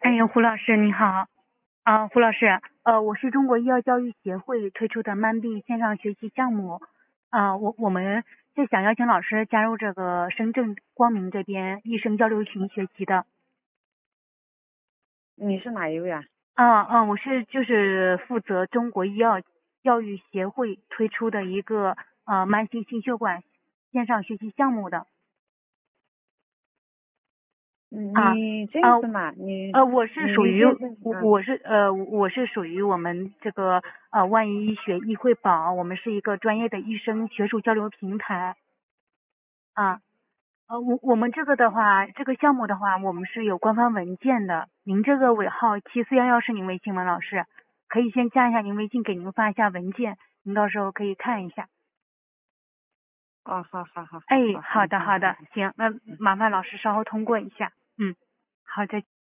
哎，胡老师你好。胡老师，我是中国医药教育协会推出的慢病线上学习项目。我们是想邀请老师加入这个深圳光明这边医生交流群学习的。 你是哪一位啊？ 我就是负责中国医药教育协会推出的一个慢性心血管线上学习项目的。啊你这啊样子嘛， 我是属于你现在我是属于我们这个万一医学医惠保，我们是一个专业的医生学术交流平台。啊我们这个的话，这个项目的话，我们是有官方文件的。您这个尾号7411是您微信吗，老师？可以先加一下您微信，给您发一下文件，您到时候可以看一下。 好好好好， 哎， 好， 好的你看看。 好的，行，那麻烦老师稍后通过一下。好，再见。